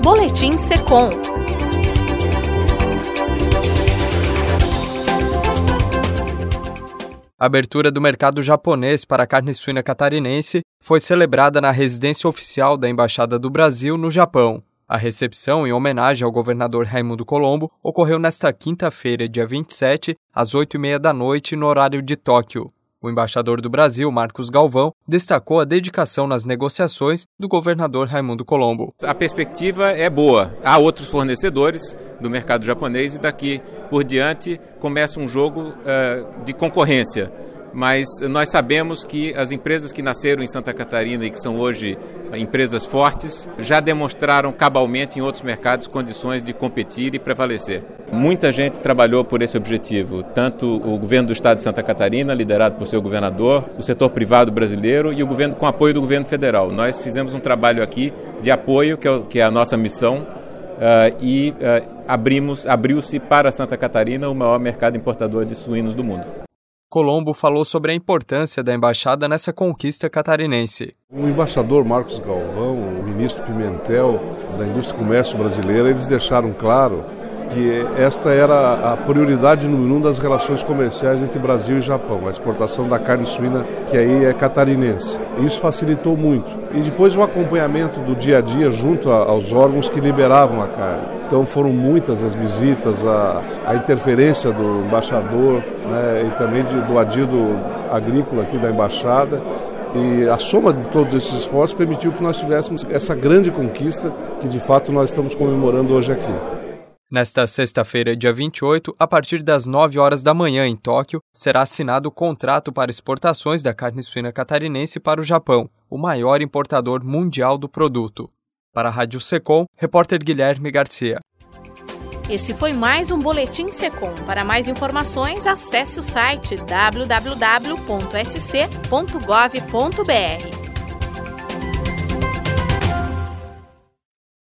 Boletim Secom. A abertura do mercado japonês para a carne suína catarinense foi celebrada na residência oficial da Embaixada do Brasil no Japão. A recepção, em homenagem ao governador Raimundo Colombo, ocorreu nesta quinta-feira, dia 27, às 8h30 da noite, no horário de Tóquio. O embaixador do Brasil, Marcos Galvão, destacou a dedicação nas negociações do governador Raimundo Colombo. A perspectiva é boa. Há outros fornecedores do mercado japonês e daqui por diante começa um jogo de concorrência. Mas nós sabemos que as empresas que nasceram em Santa Catarina e que são hoje empresas fortes já demonstraram cabalmente em outros mercados condições de competir e prevalecer. Muita gente trabalhou por esse objetivo, tanto o governo do estado de Santa Catarina, liderado por seu governador, o setor privado brasileiro e o governo com apoio do governo federal. Nós fizemos um trabalho aqui de apoio, que é a nossa missão, abriu-se para Santa Catarina o maior mercado importador de suínos do mundo. Colombo falou sobre a importância da embaixada nessa conquista catarinense. O embaixador Marcos Galvão, o ministro Pimentel da Indústria e Comércio Brasileira, eles deixaram claro que esta era a prioridade número 1 das relações comerciais entre Brasil e Japão, a exportação da carne suína, que aí é catarinense. Isso facilitou muito. E depois o acompanhamento do dia a dia junto aos órgãos que liberavam a carne. Então foram muitas as visitas, a interferência do embaixador, né, e também do adido agrícola aqui da embaixada. E a soma de todos esses esforços permitiu que nós tivéssemos essa grande conquista que de fato nós estamos comemorando hoje aqui. Nesta sexta-feira, dia 28, a partir das 9 horas da manhã em Tóquio, será assinado o contrato para exportações da carne suína catarinense para o Japão, o maior importador mundial do produto. Para a Rádio Secom, repórter Guilherme Garcia. Esse foi mais um Boletim Secom. Para mais informações, acesse o site www.sc.gov.br.